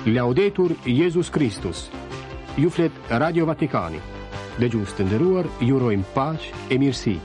Laudetur Jesus Christus. Ju flet Radio Vatikani. Dëgjues të nderuar, ju urojmë paqë e mirësi.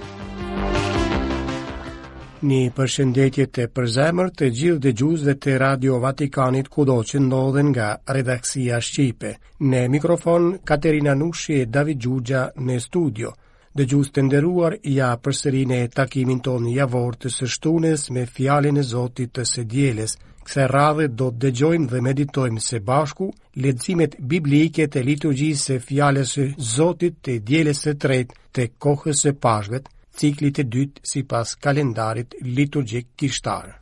Një përshëndetje të përzemërt të gjithë dëgjuesve të Radio Vatikanit kudo që ndodhen nga redaksia shqipe. Në mikrofon Katerina Nushi e David Gjugja në studio. Dëgjues të nderuar, ja përsëri në takimin tonë javor të së shtunes me fjalën e Zotit të së dielës. Kësaj radhe do të dëgjojmë dhe meditojmë së bashku leximet biblike të liturgjisë së fjalës së Zotit të dielës së tretë të kohës së Pashkët, ciklit të dytë sipas kalendarit liturgjik kishtar.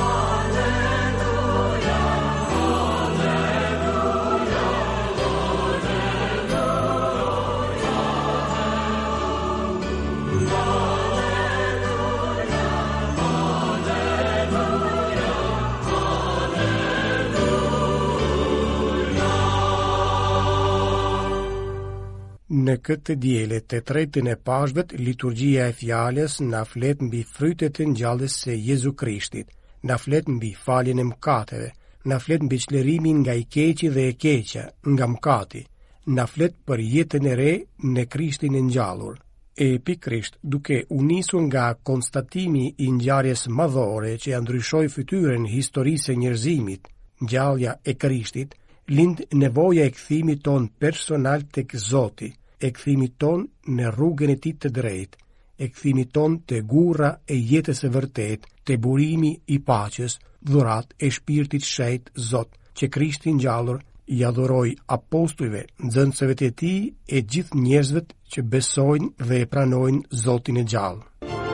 Në këtë diele të tretën e Pashkët, liturgjia e fjalës na flet mbi frytet e ngjalljes së Jezu Krishtit, na flet mbi faljen e mëkateve, na flet mbi çlirimin nga i keqi dhe e keqja, nga mëkati, na flet për jetën e re në Krishtin e ngjallur. E pikërisht duke u nisur nga konstatimi i ngjarjes madhore që ja ndryshoi fytyrën historisë së njerëzimit, ngjallja e Krishtit, lind nevoja e kthimit ton personal tek Zoti, e kthimit ton në rrugën e tij të drejtë, e kthimit ton te gurra e jetës së vërtetë, te burimi i paqes, dhurat e shpirtit shenjtë Zot, që Krishti ngjallur i adhuroi apostujve, nxënësve të tij e gjithë njerëzve që besojnë dhe e pranojnë Zotin e gjallë.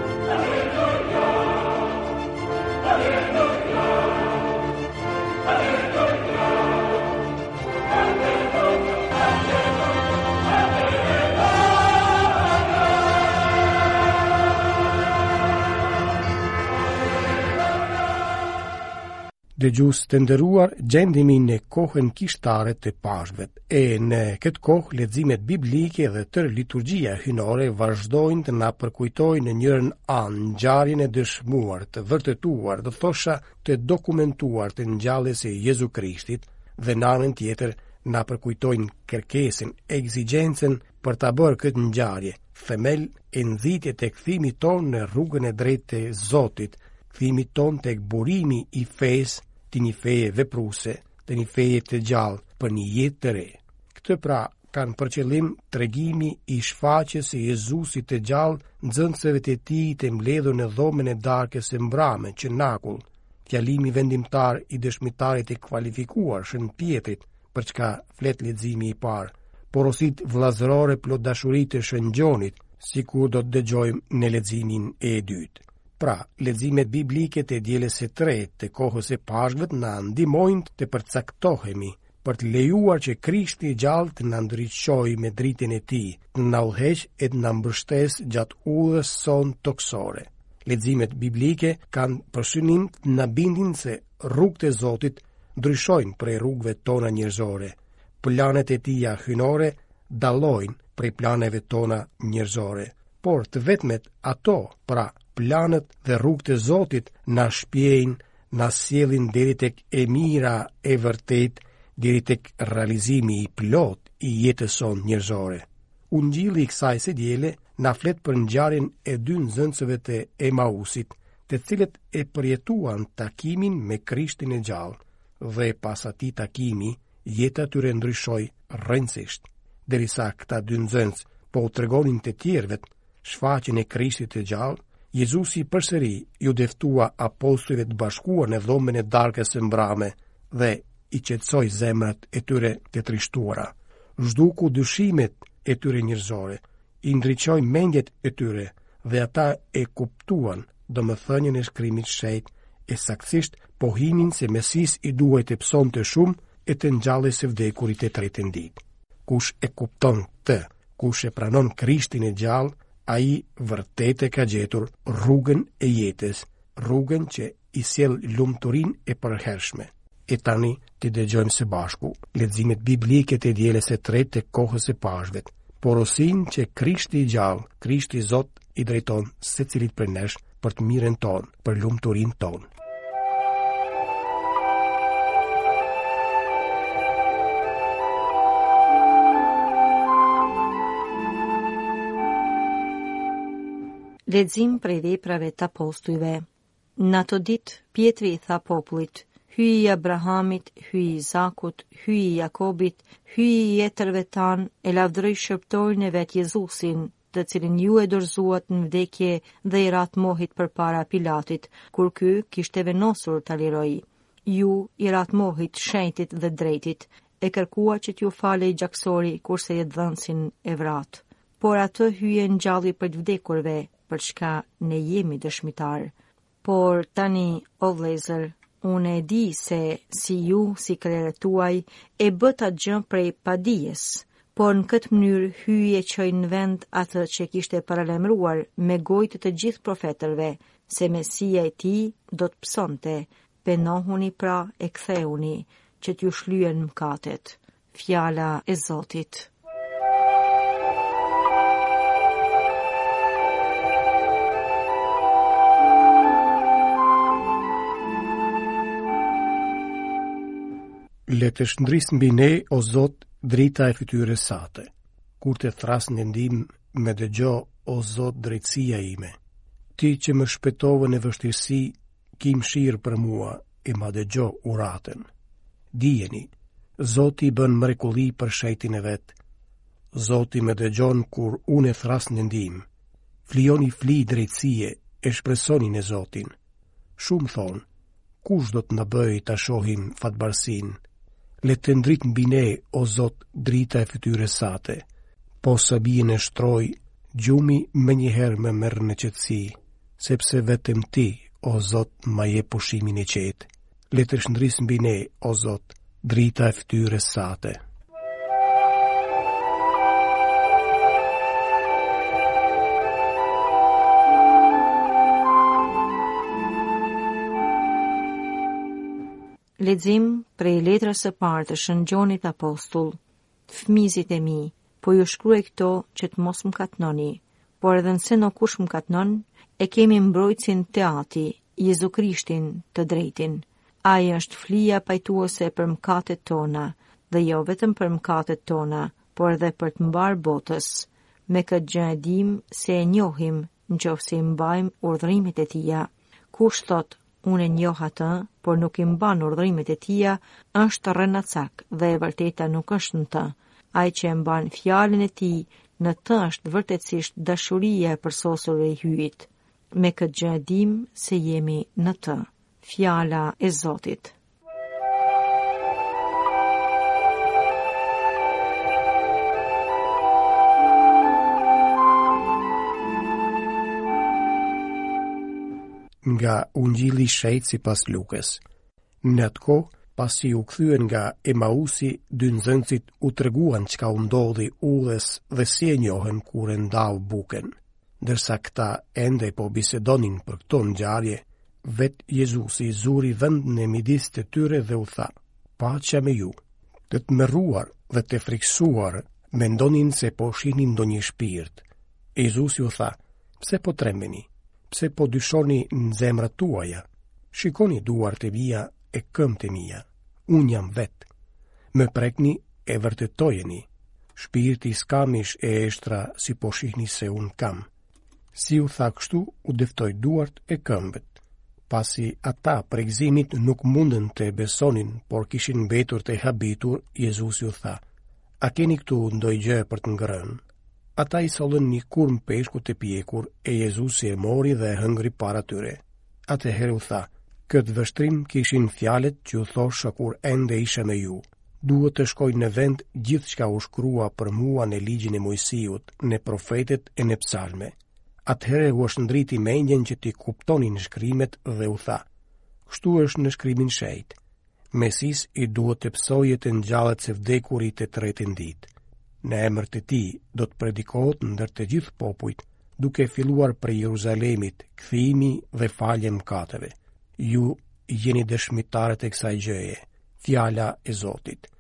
Dëgjues të nderuar, gjendemi në kohën kishtare të Pashkëve. E në këtë kohë leximet biblike dhe tërë liturgjia hynore vazhdojnë të na përkujtojnë në njërin anë ngjarjen e dëshmuar, të vërtetuar, do thosha të dokumentuar të ngjalljes së Jezu Krishtit, dhe në anën tjetër na përkujtojnë kërkesën, ekzigjencën për ta bërë këtë ngjarje, themel e nxitje të kthimit ton në rrugën e drejtë të Zotit, kthimit ton tek burimi i fesë, të një feje vepruse, të një feje të gjallë për një jetë të re. Këtë pra kanë për qëllim tregimi i shfaqjes së Jezusit të gjallë nxënësve të tij të mbledhur në dhomën e darkës së mbrame që nakull, fjalimi vendimtar i dëshmitarit e kualifikuar Shën Pietrit, për çka flet leximi i parë, porosit vllazërore plot dashuri të Shën Gjonit, sikur do të dëgjojmë në leximin e dytë. Pra, leximet biblike të dielës së tretë të kohës së Pashkëve na ndihmojnë të përcaktohemi për të lejuar që Krishti i gjallë të na ndriçojë me dritën e tij, të na udhëheqë e të na mbështesë gjatë udhës son toksore. Leximet biblike kanë për synim të na bindin se rrugët e Zotit ndryshojnë prej rrugëve tona njerëzore. Planet e tija hynore dallojnë prej planeve tona njerëzore, por të vetmet ato, pra planet dhe rrugët e Zotit na shpjejnë, na sjellin deri tek e mira e vërtet, deri tek realizimi i plot i jetës sonë njerëzore. Ungjilli i kësaj së diele na flet për ngjarjen e dy nxënësve të Emausit, të cilët e përjetuan takimin me Krishtin e gjallë, dhe pas atij takimi jeta tyre ndryshoi rrënjësisht, derisa këta dy nxënës po u tregonin të tjerëve shfaqjen e Krishtit të gjallë. Jezusi përsëri ju deftua apostujve të bashkuar në dhomën e darkës së mbrame dhe i qetësoi zemrat e tyre të trishtuara. Zhduku dyshimet e tyre njerëzore, i ndriçoi mendjet e tyre dhe ata e kuptuan domethënien e shkrimit shenjtë e saktësisht pohinin se Mesis i duhej të psonte shumë e të ngjallej së vdekurit e tretën ditë. Kush e kupton këtë, kush e pranon Krishtin e gjallë, ai vërtet e ka gjetur rrugën e jetës, rrugën që i sjell lumturinë e përhershme. E tani të dëgjojmë së bashku leximet biblike të dielës së tretë të kohës së Pashkëve, porosinë që Krishti i gjallë, Krishti Zot i drejton secilit prej nesh për të mirën tonë, për lumturinë tonë. Lexim prej Veprave të Apostujve. Në ato ditë, Pietri I tha popullit: Hyj I Abrahamit, hyj I Izakut, hyj I Jakobit, hyj I jetërve tanë, e lavdëroj shërptorin e vet Jezusin, të cilin ju e dorëzuat në vdekje dhe I rat mohit përpara Pilatit, kur ky kishte venosur ta liroj. Ju I rat mohit shenjtit dhe drejtit, e kërkua që t'ju falej gjaksori kurse I dhënsin e vrat. Por atë hyje ngjalli për të vdekurve, për çka ne jemi dëshmitar. Por tani, o vëllezër, unë e di se si ju, si krerët tuaj, e bët atë gjë prej padijes, por në këtë mënyrë hyje qoj në vend atë që kishte paralajmëruar me gojë të gjithë profetërve, se Mesia I tij do të psonte. Penohuni pra e ktheuni, që t'ju shlyen mëkatet. Fjala e Zotit. Le të shndris mbi ne, o Zot, drita e fytyrës sate. Kur të thras në ndim, me dëgjo, o Zot, drejtësia ime. Ti që më shpëtove në vështirësi, ki mëshirë për mua, e ma dëgjo uraten. Dijeni, Zoti bën mrekulli për shejtin e vet. Zoti më dëgjon kur unë e thras në ndim. Flijoni fli drejtësie, e shpresoni në Zotin. Shumë thonë, kush do të na bëj ta shohim fatbarsin? Le të ndrit mbi ne, o Zot, drita e fytyrës sate. Po sa bie në shtroj, gjumi më njëherë më merr në qetësi, sepse vetëm ti, o Zot, ma je pushimin e qetë. Le të shndris mbi ne, o Zot, drita e fytyrës sate. Lexim prej letrës së parë të Shën Gjonit Apostull. Fëmizit e mi, po ju shkruaj këto që të mos mëkatnoni, por edhe nëse në kush mëkatnon, e kemi mbrojtësin te Ati, Jezu Krishtin të drejtin. Ai është flija pajtuese për mëkatet tona, dhe jo vetëm për mëkatet tona, por edhe për të mbar botës. Me këtë gjë e dim se e njohim nëse I mbajmë urdhrimet e Tija. Kush thot, unë e njoh atë, por nuk I mban urdhrimet e Tija, është rrenacak dhe e vërteta nuk është në të. Ai që e mban fjalën e Tij, në të është vërtetësisht dashuria e përsosur e hyjit. Me këtë gjë e dim se jemi në të. Fjala e Zotit. Nga Ungjilli I Shejt sipas Lukës. Në atë kohë, pasi u kthyen nga Emausi, dy nxënësit u treguan çka u ndodhi udhës dhe si e njohën kur e ndau buken. Ndërsa këta ende po bisedonin për këto ngjarje, vet Jezusi zuri vend në midis të tyre dhe u tha: Paqja me ju. Të tmerruar dhe të friksuar, mendonin se po shihnin ndonjë shpirt. Jezusi u tha: Pse po trembeni? Pse po dyshoni në zemrat tuaja? Shikoni duart e mia e këmbët e mia. Unë jam vet. Më prekni e vërtetojeni. Shpirti s'kam ish e eshtra si po shihni se unë kam. Si u tha kështu, u deftoi duart e këmbët. Pasi ata për gëzimit nuk mundën të besonin, por kishin mbetur të habitur, Jezusi u tha: A keni këtu ndonjë gjë për të ngrënë? Ata I sollën një kurm peshku të pjekur, e Jezusi e mori dhe e hëngri para tyre. Atëherë u tha: Këtë vështrim kishin fjalët që u thosha kur ende isha me ju. Duhet të shkoj në vend gjithçka u shkrua për mua në ligjin e Mojsiut, në profetet e në psalme. Atëherë u shndriti mendjen që ti kuptonin shkrimet dhe u tha: Kështu është në shkrimin shejt. Mesis I duhet të psojë të ngjallet së vdekurit të tretin ditë. Në emër të Tij do të predikohet ndër të gjithë popujt, duke filluar prej Jeruzalemit, kthimi dhe falje mëkateve. Ju jeni dëshmitarët e kësaj gjëje. Fjala e Zotit.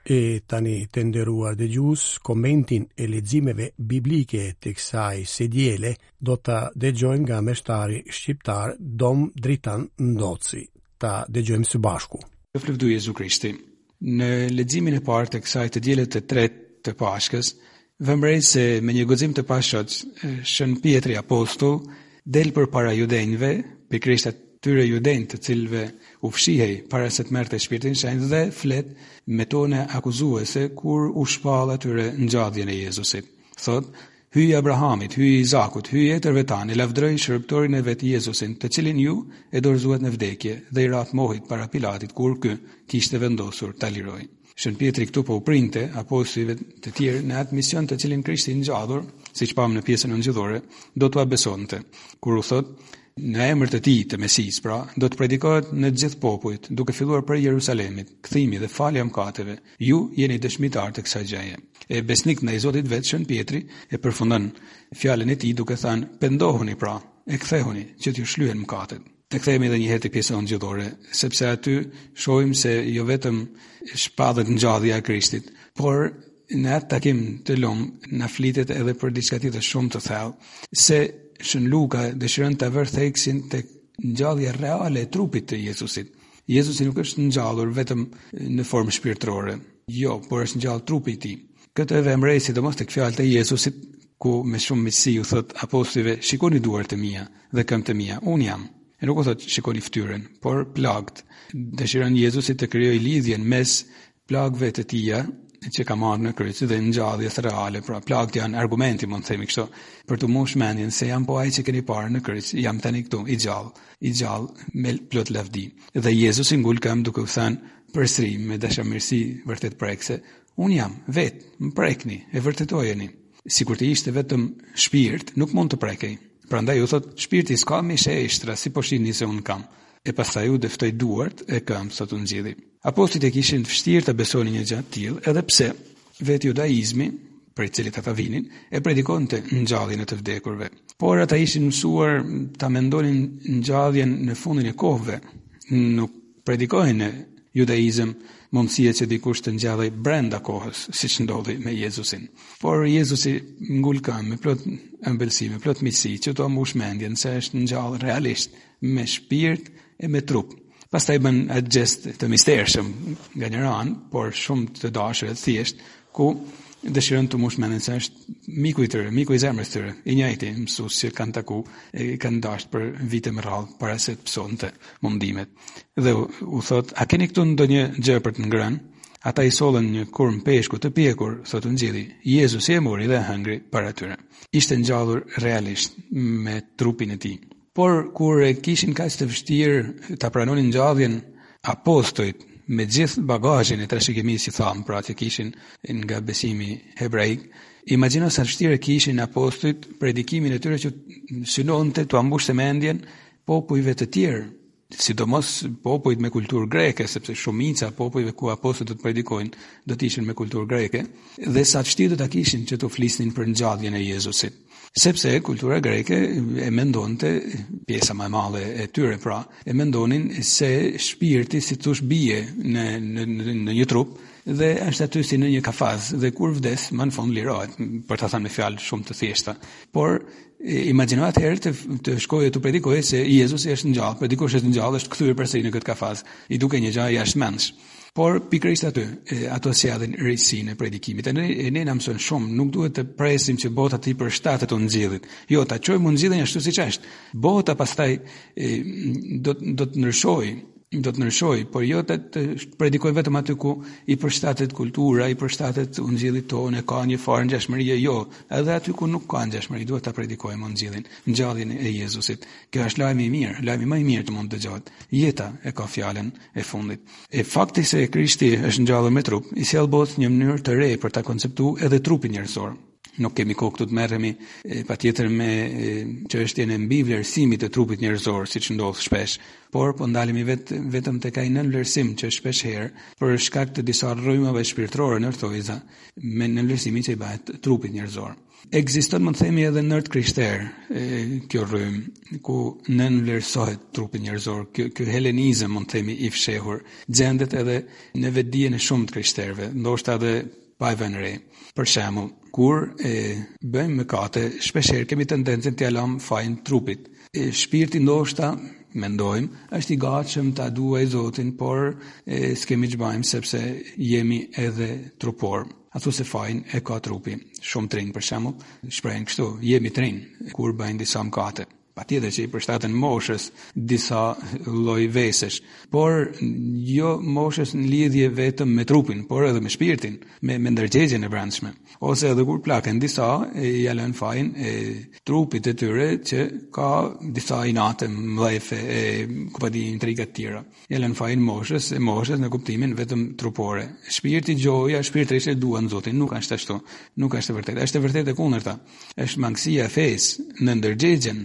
E tani të nderuar dëgjues, komentin e leximeve biblike të kësaj sedjele do ta dëgjojmë nga meshtari shqiptar Dom Dritan Ndoci. Ta dëgjojmë së bashku. Lëvdu Jezu Krishti. Në leximin e parë të kësaj të dielës të tretë të Pashkës, vëmërej se me një guxim të pashët, Shën Pietri apostull del përpara judenjve, pikërisht atyre judenj të cilëve u fshihej para se të merrte Shpirtin Shenjtë dhe flet me tone akuzuese kur u shpall atyre ngjalljen e Jezusit. Thot: "Hyj Abrahamit, hyj Izakut, hyj etërve tanë, lavdëroi shërbëtorin e vet Jezusin, të cilin ju e dorëzuat në vdekje dhe i rat mohit para Pilatit kur ky kishte vendosur ta lirojë." Shën Pietri këtu po u printe apostujve të tjerë në atë mision të cilin Krishti i ngjallur, siç pam në pjesën ngjallore, do t'ua besonte. Kur u thot në emër të tij të Mesis, pra, do të predikohet në të gjithë popujt, duke filluar prej Jerusalemit, kthimi dhe falja mëkateve. Ju jeni dëshmitar të kësaj gjëje. E besnik ndaj Zotit vetë Shën Pietri e përfundon fjalën e tij duke thënë: "Pendohuni pra, e kthehuni që t'ju shlyhen mëkatet." Të kthehemi edhe një herë te pjesa ngjallore, sepse aty shohim se jo vetëm shpallet ngjallja e Krishtit, por në atë takim të lumë na flitet edhe për diçka tjetër shumë të thellë, se Shën Luka dëshiron ta vërë theksin tek ngjallja reale e trupit të Jezusit. Jezusi nuk është ngjallur vetëm në formë shpirtërore, jo, por është ngjall trupi i tij. Këtë e vëmërej sidomos tek fjalët e Jezusit, ku me shumë miqësi u thot apostujve: "Shikoni duart e mia dhe këmbët e mia, unë jam." E nuk u thot shikoni fytyrën, por plagt. Dëshiron Jezusi të krijojë lidhjen mes plagëve të tija që ka marrë në kryq dhe ngjalljes reale. Pra plagët janë argumenti, mund të themi kështu, për të mosh mendjen se jam po ai që keni parë në kryq, jam tani këtu i gjallë me plot lavdi. Dhe Jezusi ngul këmbë duke u thënë përsëri me dashamirësi vërtet prekse: "Unë jam, vetë, më prekni, e vërtetojeni." Sikur të ishte vetëm shpirt, nuk mund të prekej. Prandaj u thot: "Shpirti s'ka mishe eshtra, si po shihni se unë kam." E pastaj u dëftoi duart e këmbë sa të ngjilli. Apostujt e kishin vështirë të besonin një gjë të tillë, edhe pse vetë judaizmi, për i cilit ata vinin, e predikonte ngjalljen e të vdekurve. Por ata ishin mësuar ta mendonin ngjalljen në fundin e kohëve. Nuk predikohen në judaizëm mundësia që dikush të ngjallej brenda kohës, siç ndodhi me Jezusin. Por Jezusi ngul këmbë me plot ëmbëlsi, me plot miqësi, që të mbush mendjen se është ngjallë realisht me shpirt e me trup. Pastaj bën atë gest të mistershëm nga një anë, por shumë të dashur e thjesht, ku dëshiron të mbush mendjen se është miku i tyre, miku i zemrës së tyre, i njëjti mësues që kanë taku, e kanë dashur për vite me radhë para se të psonte mundimet. Dhe u thot: "A keni këtu ndonjë gjë për të ngrënë?" Ata i sollën një kurm peshku të pjekur, thotë ngjilli. Jezusi e mori dhe hëngri para tyre. Ishte ngjallur realisht me trupin e tij. Por kur e kishin kaq të vështirë ta pranonin ngjalljen apostujt me gjithë bagazhin e trashëgimisë që tham, pra që kishin nga besimi hebraik, imagjino sa vështirë kishin apostujt predikimin e tyre që synonte të ambushte mendjen popujve të tjerë, sidomos popujt me kulturë greke, sepse shumica popujve ku apostujt do të predikojnë do të ishin me kulturë greke, dhe sa vështirë do ta kishin që të flisnin për ngjalljen e Jezusit. Sepse kultura greke e mendonte, pjesa më e madhe e tyre pra, e mendonin se shpirti si thosh bie në një trup dhe është aty si në një kafaz dhe kur vdes më në fund lirohet, për ta thënë me fjalë shumë të thjeshta. Por imagjino atëherë të shkojë të predikojë se Jezusi është ngjallë, për dikush është ngjallë, është kthyer përsëri në këtë kafaz, i duke një gjë jashtëmendshme. Por pikërisht aty, ato sjellin rëndësinë e predikimit. E ne na mëson shumë, nuk duhet të presim që bota të përshtatet të ngjillit. Jo, ta çojmë ngjillin ashtu siç është. Bota pastaj do të ndryshojë, por jo të predikoj vetëm aty ku i përshtatet kultura, i përshtatet ngjillit tonë, ka një farë ngjashmërie, jo, edhe aty ku nuk ka ngjashmëri, duhet ta predikojmë ngjalljen e Jezusit. Kjo është lajmi i mirë, lajmi më i mirë të mund dëgjohet. Jeta e ka fjalën e fundit. E fakti se Krishti është ngjallur me trup, i sjell botës një mënyrë të re për ta konceptuar edhe trupin njerëzor. Nuk kemi kohë këtu të merremi patjetër me çështjen e mbi vlerësimit të trupit njerëzor, siç ndodh shpesh, por po ndalemi vetëm tek ai nënvlerësim që shpesh herë për shkak të disa rrymave shpirtërore ndërthojza me nënvlerësimin që i bëhet trupit njerëzor. Ekziston mund themi edhe në art krishter kjo rrym ku nën vlerësohet trupi njerëzor. Ky helenizëm mund themi i fshehur gjendet edhe në vetdijen e shumë të krishterëve, ndoshta edhe pa vënë re. Për shembull, kur bëjmë mëkate, shpeshherë kemi tendencën t'ia lëm fajin trupit. Shpirti ndoshta mendojmë është i gatshëm ta duaj Zotin, por s'kemi ç'bajmë sepse jemi edhe trupor. Ato se fajin e ka trupi. Shumë trinj për shembull, shprehin kështu, jemi trinj kur bëjnë disa mëkate. Patjetër që i përshtaten moshës disa lloj vesesh, por jo moshës në lidhje vetëm me trupin, por edhe me shpirtin, me ndërgjegjen e brendshme. Ose edhe kur plaken disa ja lën fajin trupit të tyre që ka disa inate, mdhëfe, ku pa di intriga të tjera. Ja lën fajin moshës në kuptimin vetëm trupore. Shpirti, gjoja, shpirtërisht e duan Zotin, nuk është ashtu, nuk është e vërtetë. Është e vërtetë e kundërta. Është mangësia e fesë në ndërgjegjen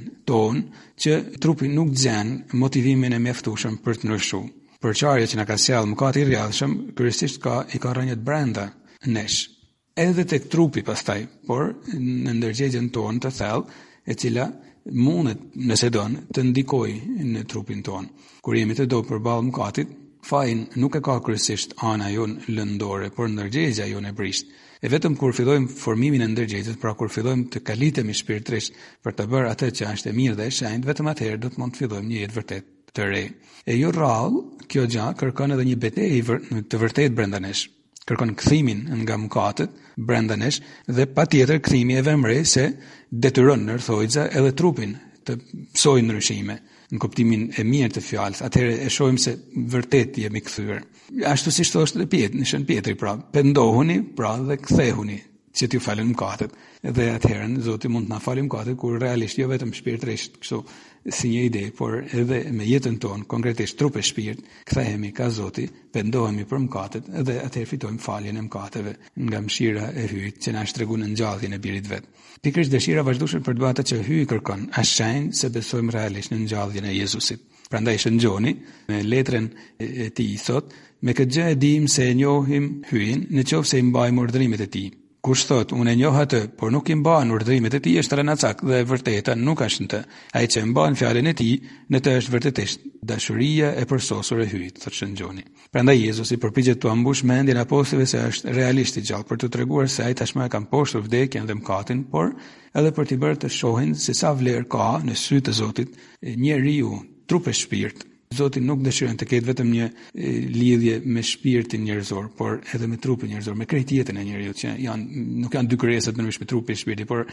që trupi nuk gjen motivimin e mjaftueshëm për të ndryshuar. Përçarja që na ka sjellë mëkati i rrjedhshëm, kryesisht i ka rënjët brenda nesh. Edhe tek trupi pastaj, por në ndërgjegjen tonë të thellë, e cila mundet, nëse don, të ndikojë në trupin tonë. Kur jemi të dobë përballë mëkatit, fajin nuk e ka kryesisht ana jonë lëndore, por ndërgjegja jonë e brisht. E vetëm kur fillojmë formimin e ndërgjegjes, pra kur fillojmë të kalitemi shpirtërisht për të bërë atë që është e mirë dhe e shenjtë, vetëm atëherë do të mund të fillojmë një jetë vërtet të re. E jo rrallë, kjo gjë kërkon edhe një betejë të vërtetë brenda nesh. Kërkon kthimin nga mëkatet brenda nesh dhe patjetër kthimi e vëmre se detyron nërthojza edhe trupin të psojë ndryshime në kuptimin e mirë të fjalës. Atëherë e shohim se vërtet jemi kthyer. Ashtu siç thoshte në Shën Pietri, pra, pendohuni, pra dhe kthehuni që t'ju falen mëkatet. Dhe atëherë Zoti mund të na falë mëkatet kur realisht jo vetëm shpirtërisht, kështu si një ide, por edhe me jetën tonë, konkretisht trup e shpirt, kthehemi ka Zoti, pendohemi për mëkatet dhe atëherë fitojmë faljen e mëkateve nga mëshira e Hyjt që na është treguar në ngjalljen e Birit vet. Pikërisht dëshira vazhdueshme për të bërë atë që Hyji kërkon, është shenjë se besojmë realisht në ngjalljen e Jezusit. Prandaj shëngjoni me letrën e tij thot, me këtë gjë e dim se e njohim Hyjin, nëse i mbajmë urdhërimet e tij. Kush thot, unë e njoh atë, por nuk i mban urdhërimet e tij, është rënacak dhe e vërteta nuk është në të. Ai që mban fjalën e tij, në të është vërtetisht dashuria e përsosur e Hyjit, thot shëngjoni. Prandaj Jezusi përpiqet të ambush mendjen e apostujve se është realisht i gjallë për të treguar se ai tashmë e ka mposhtur vdekjen dhe mëkatin, por edhe për t'i bërë të shohin se sa vlerë ka në sy të Zotit njeriu, trup e shpirt. Zoti nuk dëshiron të ketë vetëm një lidhje me shpirtin njerëzor, por edhe me trupin njerëzor, me krejt jetën e njeriu, që nuk janë dy krijesa të ndryshme, trupi e shpirti, por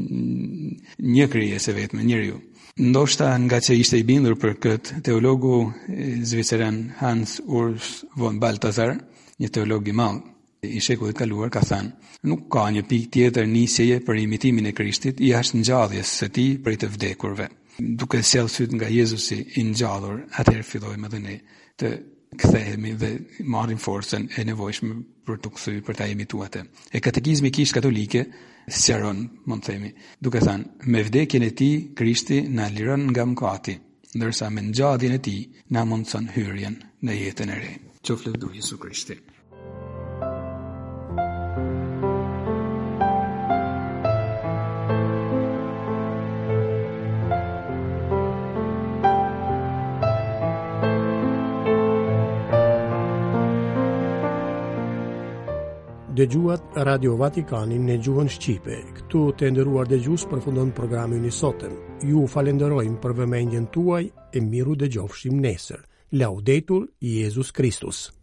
një krijesë vetëm, njeriu. Ndoshta nga që ishte i bindur për këtë, teologu zviceran Hans Urs von Balthasar, një teolog i madh i shekullit kaluar, ka thënë: nuk ka një pikë tjetër nisjeje për imitimin e Krishtit jashtë ngjalljes së tij prej të vdekurve. Duke sjellë syt nga Jezusi i ngjallur, atëherë fillojmë edhe ne të kthehemi dhe marrim forcën e nevojshme për të kthyer, për ta imituar atë. E katekizmi i Kishës Katolike sqaron, mund të themi, duke thënë: me vdekjen e tij Krishti na liron nga mëkati, ndërsa me ngjalljen e tij na mundson hyrjen në jetën e re. Qoftë lëvdur Jezu Krishti. Dëgjuat Radio Vatikanin në gjuhën shqipe. Këtu të nderuar dëgjues përfundon programin i sotëm. Ju falenderojmë për vëmendjen tuaj e miru dëgjofshim nesër. Laudetur Jesus Christus.